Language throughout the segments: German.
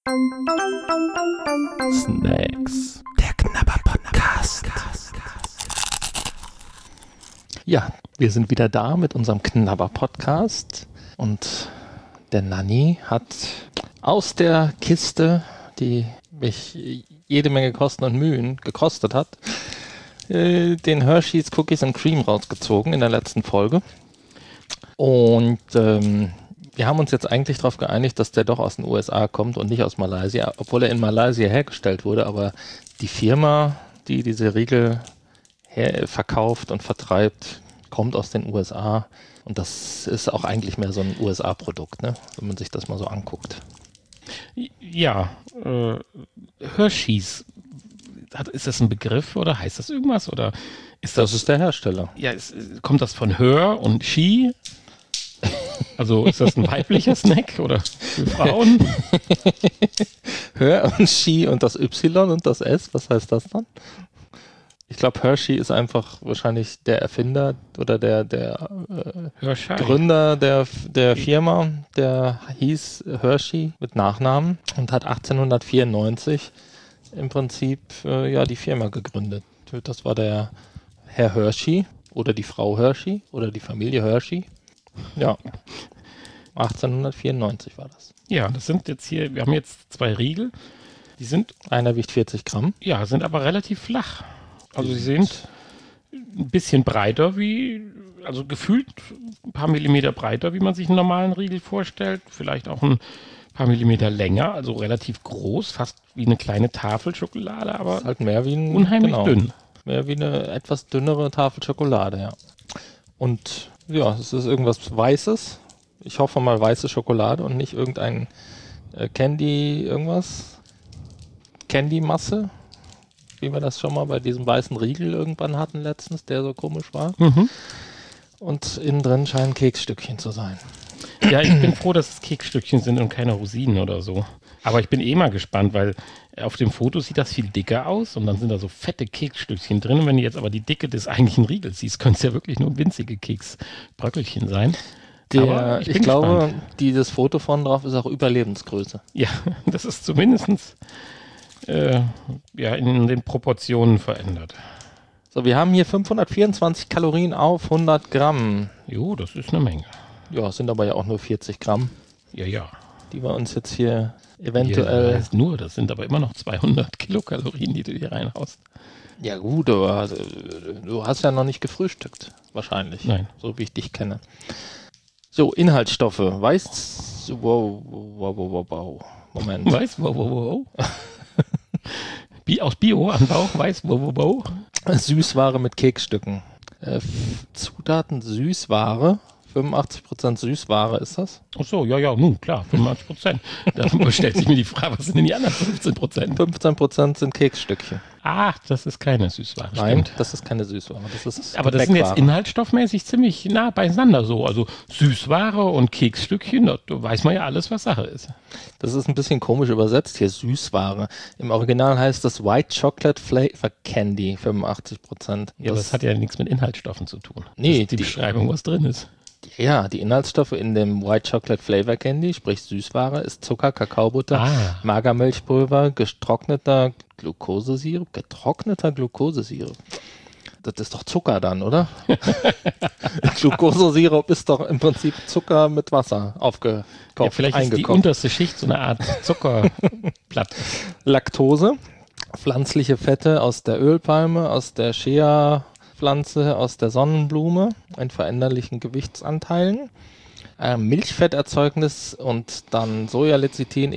Snacks. Der Knabber-Podcast. Ja, wir sind wieder da mit unserem Knabber-Podcast und der Nanni hat aus der Kiste, die mich jede Menge Kosten und Mühen gekostet hat, den Hershey's Cookies and Cream rausgezogen in der letzten Folge. Und wir haben uns jetzt eigentlich darauf geeinigt, dass der doch aus den USA kommt und nicht aus Malaysia, obwohl er in Malaysia hergestellt wurde, aber die Firma, die diese Riegel verkauft und vertreibt, kommt aus den USA und das ist auch eigentlich mehr so ein USA-Produkt, ne? Wenn man sich das mal so anguckt. Ja, Hershey's, ist das ein Begriff oder heißt das irgendwas? Oder ist das ist der Hersteller. Ja, kommt das von Her und She? Also ist das ein weiblicher Snack oder für Frauen? Her und She und das Y und das S, was heißt das dann? Ich glaube, Hershey ist einfach wahrscheinlich der Erfinder oder der Gründer der Firma, der hieß Hershey mit Nachnamen und hat 1894 im Prinzip die Firma gegründet. Das war der Herr Hershey oder die Frau Hershey oder die Familie Hershey. Ja, 1894 war das. Ja, das sind jetzt hier, wir haben jetzt 2 Riegel. Die sind, einer wiegt 40 Gramm. Ja, sind aber relativ flach. Also sie sind ein bisschen breiter also gefühlt ein paar Millimeter breiter, wie man sich einen normalen Riegel vorstellt. Vielleicht auch ein paar Millimeter länger, also relativ groß, fast wie eine kleine Tafel Schokolade, aber ist halt mehr wie unheimlich dünn. Mehr wie eine etwas dünnere Tafel Schokolade, ja. Und ja, es ist irgendwas Weißes. Ich hoffe mal weiße Schokolade und nicht irgendein Candy-Masse, wie wir das schon mal bei diesem weißen Riegel irgendwann hatten letztens, der so komisch war. Mhm. Und innen drin scheinen Keksstückchen zu sein. Ja, ich bin froh, dass es Keksstückchen sind und keine Rosinen oder so. Aber ich bin mal gespannt, weil auf dem Foto sieht das viel dicker aus und dann sind da so fette Keksstückchen drin. Und wenn du jetzt aber die Dicke des eigentlichen Riegels siehst, könnte es ja wirklich nur winzige Keksbröckelchen sein. Ich glaube, dieses Foto von drauf ist auch Überlebensgröße. Ja, das ist zumindest in den Proportionen verändert. So, wir haben hier 524 Kalorien auf 100 Gramm. Jo, das ist eine Menge. Ja, es sind aber ja auch nur 40 Gramm. Ja. Die wir uns jetzt hier eventuell... Das sind aber immer noch 200 Kilokalorien, die du hier reinhaust. Ja gut, aber du hast ja noch nicht gefrühstückt, wahrscheinlich. Nein. So wie ich dich kenne. So, Inhaltsstoffe. Moment. Wow. Aus Bio-Anbau, wow. Süßware mit Keksstücken. Zutaten Süßware. 85% Süßware ist das? Ach so, ja, nun klar, 85%. Da stellt sich mir die Frage, was sind denn die anderen 15%? 15% sind Keksstückchen. Ach, das ist keine Süßware. Nein, stimmt. Das ist keine Süßware. Aber das sind jetzt inhaltsstoffmäßig ziemlich nah beieinander so. Also Süßware und Keksstückchen, da weiß man ja alles, was Sache ist. Das ist ein bisschen komisch übersetzt hier, Süßware. Im Original heißt das White Chocolate Flavor Candy, 85%. Ja, aber das hat ja nichts mit Inhaltsstoffen zu tun. Nee. Das ist die Beschreibung, was drin ist. Ja, die Inhaltsstoffe in dem White Chocolate Flavor Candy, sprich Süßware, ist Zucker, Kakaobutter, Magermilchpulver, getrockneter Glukosesirup. Das ist doch Zucker dann, oder? Glukosesirup ist doch im Prinzip Zucker mit Wasser aufgekocht, ja, vielleicht ist die unterste Schicht so eine Art Zuckerplatte. Laktose, pflanzliche Fette aus der Ölpalme, aus der Shea-Pflanze, aus der Sonnenblume, in veränderlichen Gewichtsanteilen. Milchfetterzeugnis und dann Sojalecithin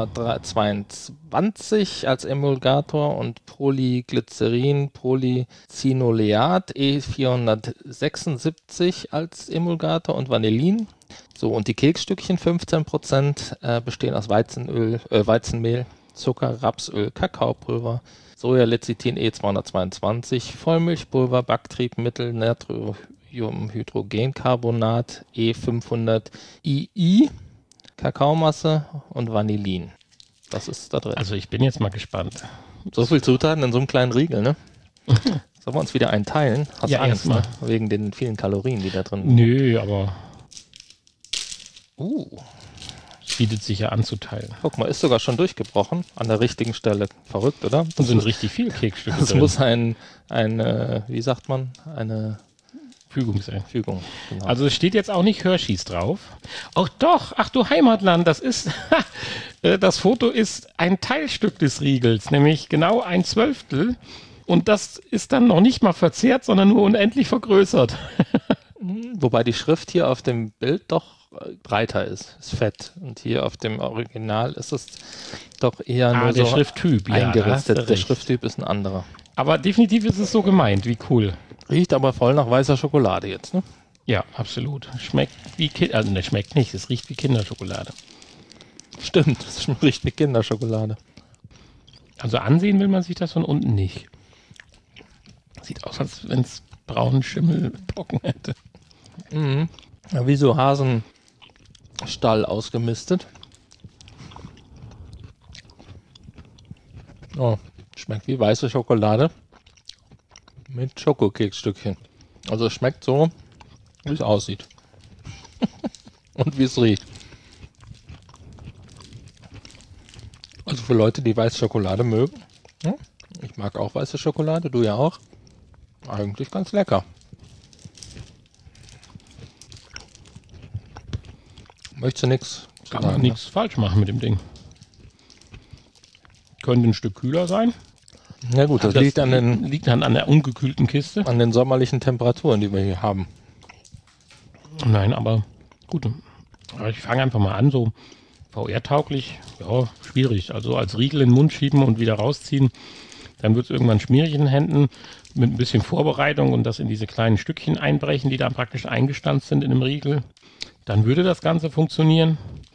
E322 als Emulgator und Polyglycerin, Polycinoleat E476 als Emulgator und Vanillin. So, und die Keksstückchen 15% bestehen aus Weizenmehl, Zucker, Rapsöl, Kakaopulver, Sojalecithin E222, Vollmilchpulver, Backtriebmittel, Natriumhydrogencarbonat E500 II, Kakaomasse und Vanillin. Das ist da drin. Also ich bin jetzt mal gespannt. So viel Zutaten in so einem kleinen Riegel, ne? Sollen wir uns wieder einen teilen? Hast ja, Angst, ne? Wegen den vielen Kalorien, die da drin sind. Nö, aber... bietet sich ja anzuteilen. Guck mal, ist sogar schon durchgebrochen. An der richtigen Stelle. Verrückt, oder? Und sind richtig viele Keksstücke Das drin. muss wie sagt man, eine Fügung sein. Fügung. Genau. Also es steht jetzt auch nicht Hershey's drauf. Ach doch, ach du Heimatland, das ist, das Foto ist ein Teilstück des Riegels, nämlich genau 1/12. Und das ist dann noch nicht mal verzerrt, sondern nur unendlich vergrößert. Wobei die Schrift hier auf dem Bild doch breiter ist fett. Und hier auf dem Original ist es doch eher nur der so Schrifttyp, ja, eingeristet. Der Schrifttyp ist ein anderer. Aber definitiv ist es so gemeint, wie cool. Riecht aber voll nach weißer Schokolade jetzt, ne? Ja, absolut. Schmeckt wie schmeckt nicht, es riecht wie Kinderschokolade. Stimmt, es riecht wie Kinderschokolade. Also ansehen will man sich das von unten nicht. Sieht aus, als wenn es braunen Schimmelbrocken hätte. Mhm. Ja, wie so Hasenstall ausgemistet. Oh, schmeckt wie weiße Schokolade mit Schokokeksstückchen. Also es schmeckt so, wie es aussieht. Und wie es riecht. Also für Leute, die weiße Schokolade mögen. Ja, ich mag auch weiße Schokolade, du ja auch. Eigentlich ganz lecker. Möchtest du nichts? Kann man nichts falsch machen mit dem Ding. Könnte ein Stück kühler sein. Ja gut, das liegt dann an der ungekühlten Kiste. an den sommerlichen Temperaturen, die wir hier haben. Nein, aber gut. Ich fange einfach mal an, so VR-tauglich. Ja, schwierig. Also als Riegel in den Mund schieben und wieder rausziehen. Dann wird es irgendwann schmierig in den Händen. Mit ein bisschen Vorbereitung und das in diese kleinen Stückchen einbrechen, die da praktisch eingestanzt sind in dem Riegel. Dann würde das Ganze funktionieren.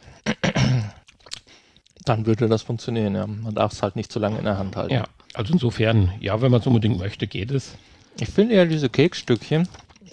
Dann würde das funktionieren, ja. Man darf es halt nicht zu lange in der Hand halten. Ja, also insofern, ja, wenn man es unbedingt möchte, geht es. Ich finde ja diese Keksstückchen,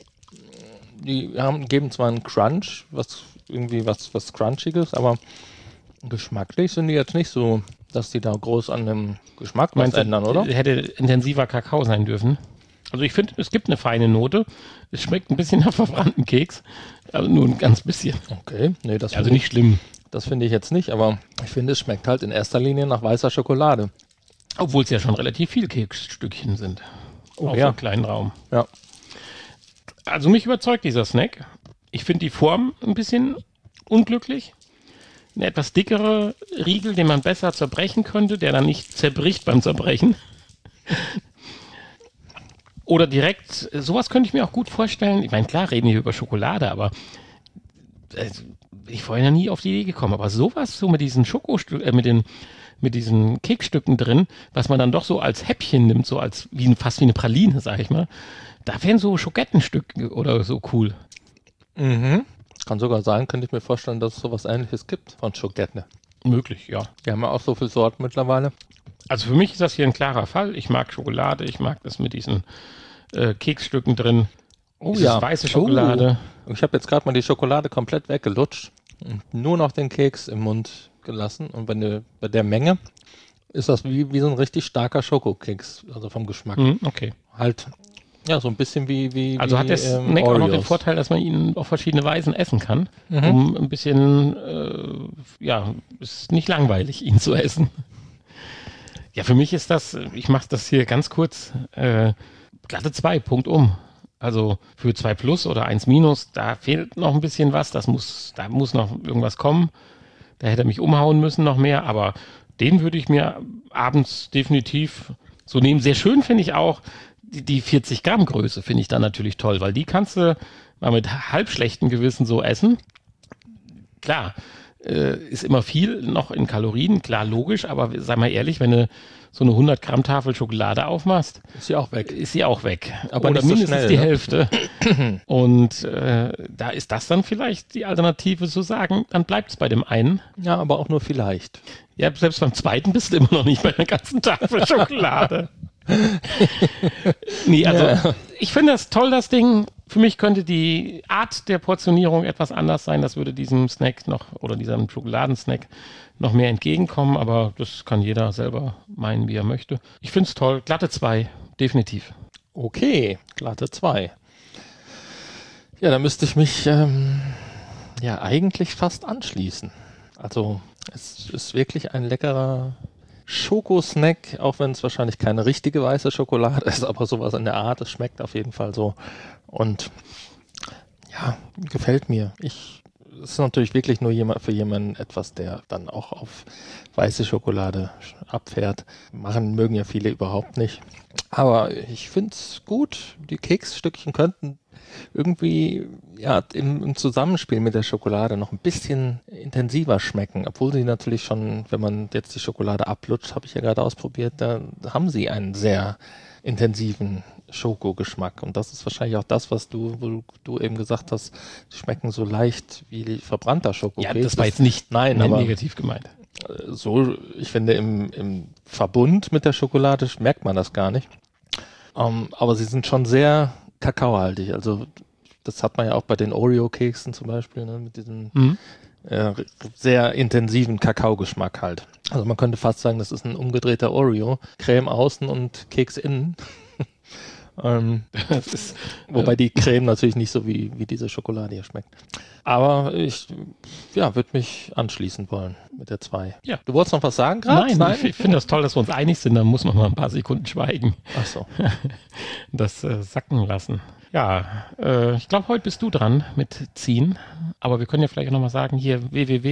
geben zwar einen Crunch, was Crunchiges, aber geschmacklich sind die jetzt nicht so, dass die da groß an dem Geschmack was ändern, oder? Hätte intensiver Kakao sein dürfen. Also ich finde, es gibt eine feine Note. Es schmeckt ein bisschen nach verbrannten Keks. Also nur ein ganz bisschen. Okay, nee, das Also nicht schlimm. Das finde ich jetzt nicht, aber ich finde, es schmeckt halt in erster Linie nach weißer Schokolade. Obwohl es ja schon relativ viele Keksstückchen sind. Oh, auf ja. einem kleinen Raum. Ja. Also mich überzeugt dieser Snack. Ich finde die Form ein bisschen unglücklich. Eine etwas dickere Riegel, den man besser zerbrechen könnte, der dann nicht zerbricht beim Zerbrechen. Oder direkt, sowas könnte ich mir auch gut vorstellen. Ich meine, klar reden wir über Schokolade, aber ich vorhin ja nie auf die Idee gekommen. Aber sowas so mit diesen mit diesen Keksstücken drin, was man dann doch so als Häppchen nimmt, so als fast wie eine Praline, sag ich mal. Da wären so Schogettenstücke oder so cool. Mhm. Kann sogar sein, könnte ich mir vorstellen, dass es sowas Ähnliches gibt von Schogetten. Möglich, ja. Wir haben ja auch so viele Sorten mittlerweile. Also für mich ist das hier ein klarer Fall. Ich mag Schokolade, ich mag das mit diesen Keksstücken drin. Oh Dieses weiße Schokolade. Oh. Ich habe jetzt gerade mal die Schokolade komplett weggelutscht und nur noch den Keks im Mund gelassen. Und bei der Menge ist das wie so ein richtig starker Schokokeks, also vom Geschmack. Okay. Halt, ja, so ein bisschen wie Also hat der Snack auch noch den Vorteil, dass man ihn auf verschiedene Weisen essen kann, um ein bisschen, ist nicht langweilig, ihn zu essen. Ja, für mich ist das, ich mache das hier ganz kurz, glatte 2, Punkt um. Also für 2 plus oder 1 minus, da fehlt noch ein bisschen was, da muss noch irgendwas kommen. Da hätte er mich umhauen müssen noch mehr, aber den würde ich mir abends definitiv so nehmen. Sehr schön finde ich auch, die 40 Gramm Größe finde ich dann natürlich toll, weil die kannst du mal mit halb schlechtem Gewissen so essen. Klar, ist immer viel noch in Kalorien, klar, logisch, aber sei mal ehrlich, wenn du so eine 100 Gramm Tafel Schokolade aufmachst, ist sie auch weg. Ist sie auch weg. Aber oder nicht so mindestens schnell, die ne? Hälfte. Und da ist das dann vielleicht die Alternative zu sagen, dann bleibt es bei dem einen. Ja, aber auch nur vielleicht. Ja, selbst beim zweiten bist du immer noch nicht bei einer ganzen Tafel Schokolade. Nee, also ich finde das toll, das Ding. Für mich könnte die Art der Portionierung etwas anders sein. Das würde diesem Snack oder diesem Schokoladensnack noch mehr entgegenkommen, aber das kann jeder selber meinen, wie er möchte. Ich finde es toll. Glatte 2, definitiv. Okay, glatte 2. Ja, da müsste ich mich eigentlich fast anschließen. Also es ist wirklich ein leckerer Schokosnack, auch wenn es wahrscheinlich keine richtige weiße Schokolade ist, aber sowas in der Art, es schmeckt auf jeden Fall so. Und ja, gefällt mir. Es ist natürlich wirklich nur für jemanden etwas, der dann auch auf weiße Schokolade abfährt. Mögen ja viele überhaupt nicht. Aber ich finde es gut. Die Keksstückchen könnten irgendwie ja im Zusammenspiel mit der Schokolade noch ein bisschen intensiver schmecken, obwohl sie natürlich schon, wenn man jetzt die Schokolade ablutscht, habe ich ja gerade ausprobiert, da haben sie einen sehr intensiven Schokogeschmack und das ist wahrscheinlich auch das, wo du eben gesagt hast, die schmecken so leicht wie verbrannter Schokokeks. Ja, das war jetzt nicht aber negativ gemeint. So, ich finde, im Verbund mit der Schokolade merkt man das gar nicht. Aber sie sind schon sehr kakaohaltig. Also das hat man ja auch bei den Oreo-Keksen zum Beispiel, ne, mit diesem sehr intensiven Kakaogeschmack halt. Also man könnte fast sagen, das ist ein umgedrehter Oreo. Creme außen und Keks innen. Wobei die Creme natürlich nicht so wie diese Schokolade hier schmeckt. Aber ich würde mich anschließen wollen mit der 2. Ja. Du wolltest noch was sagen gerade? Nein, ich finde das toll, dass wir uns einig sind. Da muss man mal ein paar Sekunden schweigen. Ach so. Das sacken lassen. Ja, ich glaube, heute bist du dran mit Ziehen. Aber wir können ja vielleicht auch nochmal sagen, hier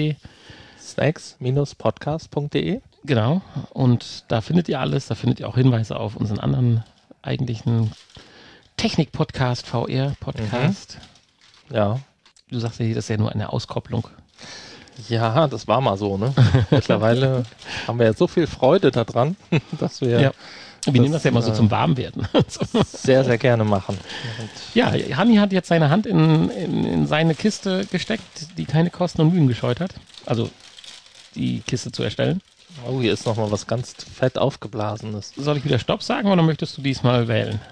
snacks-podcast.de. Genau. Und da findet ihr alles. Da findet ihr auch Hinweise auf unseren anderen eigentlichen Technik-Podcast, VR-Podcast. Ja. Du sagst ja, das ist ja nur eine Auskopplung. Ja, das war mal so, ne? Mittlerweile haben wir ja so viel Freude daran, dass wir... Ja. Wir nehmen das ja immer so zum Warmwerden. Sehr, sehr gerne machen. Und ja, Hanni hat jetzt seine Hand in seine Kiste gesteckt, die keine Kosten und Mühen gescheut hat. Also die Kiste zu erstellen. oh, hier ist nochmal was ganz fett aufgeblasenes. Soll ich wieder Stopp sagen oder möchtest du diesmal wählen?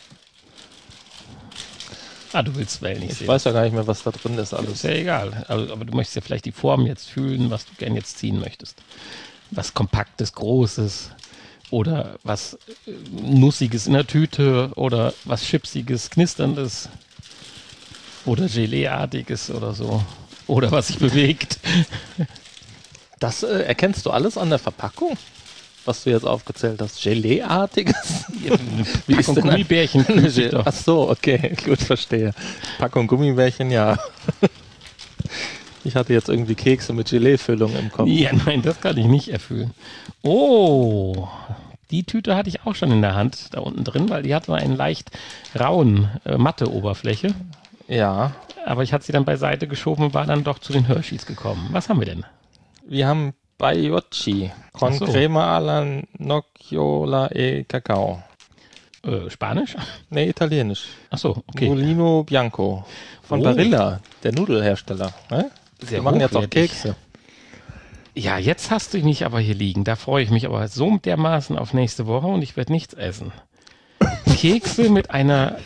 Du willst wählen, Ich weiß ja gar nicht mehr, was da drin ist alles. Ist ja egal. Aber du möchtest ja vielleicht die Form jetzt fühlen, was du gern jetzt ziehen möchtest. Was Kompaktes, Großes oder was Nussiges in der Tüte oder was Chipsiges, Knisterndes oder Gelee-artiges oder so. Oder was sich bewegt. Das erkennst du alles an der Verpackung? Was du jetzt aufgezählt hast, Gelee-artiges? Wie ist denn Gummibärchen? Ach so, okay, gut, verstehe. Packung Gummibärchen, ja. Ich hatte jetzt irgendwie Kekse mit Gelee-Füllung im Kopf. Ja, nein, das kann ich nicht erfüllen. Oh, die Tüte hatte ich auch schon in der Hand, da unten drin, weil die hat so einen leicht rauen Matte-Oberfläche. Ja. Aber ich hatte sie dann beiseite geschoben und war dann doch zu den Hershey's gekommen. Was haben wir denn? Wir haben Baiocchi con crema alla nocciola e cacao. Spanisch? Nee, italienisch. Ach so, okay. Mulino Bianco von Barilla, der Nudelhersteller. Ne? Sehr Wir machen jetzt auch hochwertig. Kekse. Ja, jetzt hast du mich aber hier liegen. Da freue ich mich aber so dermaßen auf nächste Woche und ich werde nichts essen. Kekse mit einer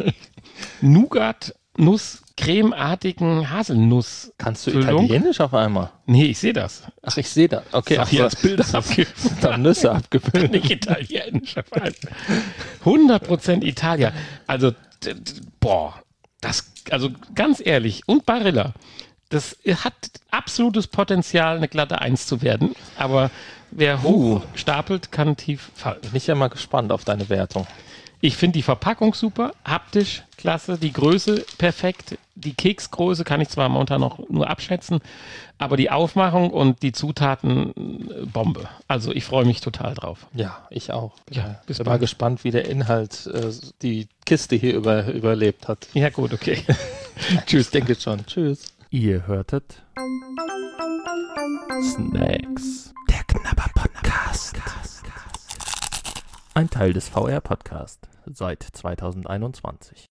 Nougat-Nuss-cremeartigen Haselnuss. Kannst du Italienisch auf einmal? Nee, ich sehe das. Ach, ich sehe das. Okay, Ach, hier als Bilder dann Nüsse abgefüllt. Nicht Italienisch. 100% Italia. Also, also ganz ehrlich, und Barilla, das hat absolutes Potenzial, eine glatte 1 zu werden. Aber wer hoch stapelt, kann tief fallen. Bin ich ja mal gespannt auf deine Wertung. Ich finde die Verpackung super, haptisch klasse, die Größe perfekt, die Keksgröße kann ich zwar momentan noch nur abschätzen, aber die Aufmachung und die Zutaten Bombe. Also ich freue mich total drauf. Ja, ich auch. Ja, bin mal gespannt, wie der Inhalt die Kiste hier überlebt hat. Ja gut, okay. Tschüss, denke schon. Tschüss. Ihr hörtet Snacks, der Knabber-Podcast. Ein Teil des VR-Podcast seit 2021.